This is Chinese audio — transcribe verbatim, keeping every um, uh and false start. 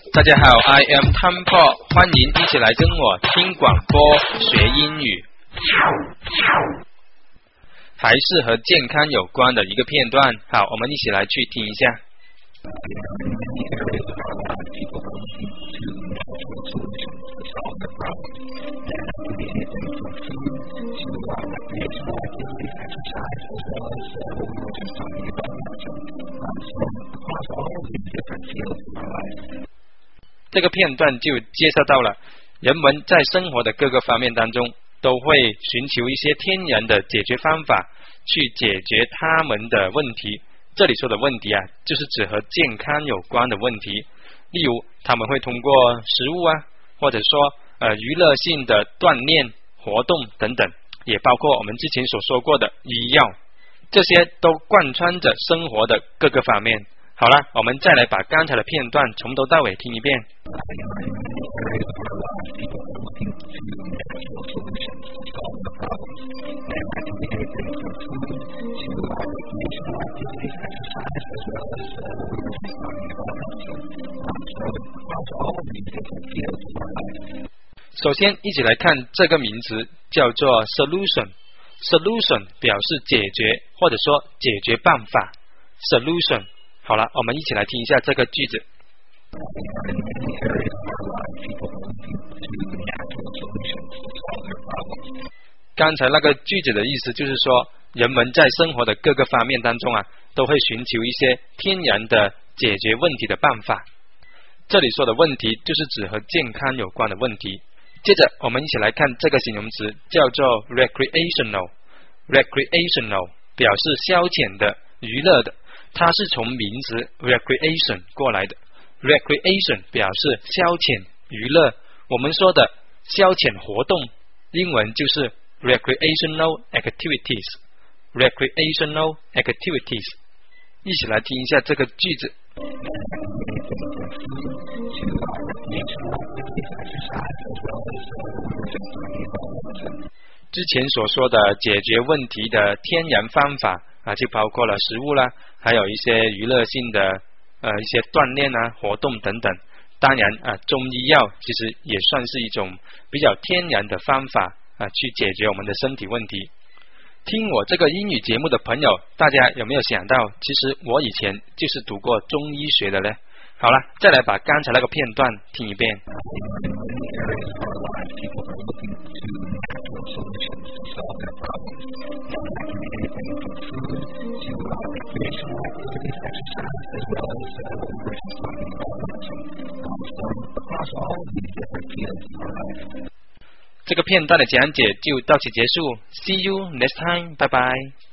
大家好 ，I am Tom Paul， 欢迎一起来跟我听广播学英语。还是和健康有关的一个片段，好，我们一起来去听一下。这个片段就介绍到了人们在生活的各个方面当中都会寻求一些天然的解决方法去解决他们的问题。这里说的问题啊，就是指和健康有关的问题，例如他们会通过食物啊，或者说呃娱乐性的锻炼活动等等，也包括我们之前所说过的医药，这些都贯穿着生活的各个方面。好了，我们再来把刚才的片段从头到尾听一遍。首先一起来看这个名词叫做 solution， solution 表示解决或者说解决办法 solution。 好了，我们一起来听一下这个句子。刚才那个句子的意思就是说，人们在生活的各个方面当中啊，都会寻求一些天然的解决问题的办法。这里说的问题就是指和健康有关的问题。接着我们一起来看这个形容词叫做 recreational， recreational 表示消遣的、娱乐的，它是从名词 recreation 过来的。 recreation 表示消遣、娱乐，我们说的消遣活动英文就是 recreational activities， recreational activities。 一起来听一下这个句子。之前所说的解决问题的天然方法啊，就包括了食物啦，还有一些娱乐性的呃一些锻炼啊、活动等等。当然啊，中医药其实也算是一种比较天然的方法啊，去解决我们的身体问题。听我这个英语节目的朋友，大家有没有想到，其实我以前就是读过中医学的呢？好了，再来把刚才那个片段听一遍。这个片段的讲解就到此结束 ，See you next time， 拜拜。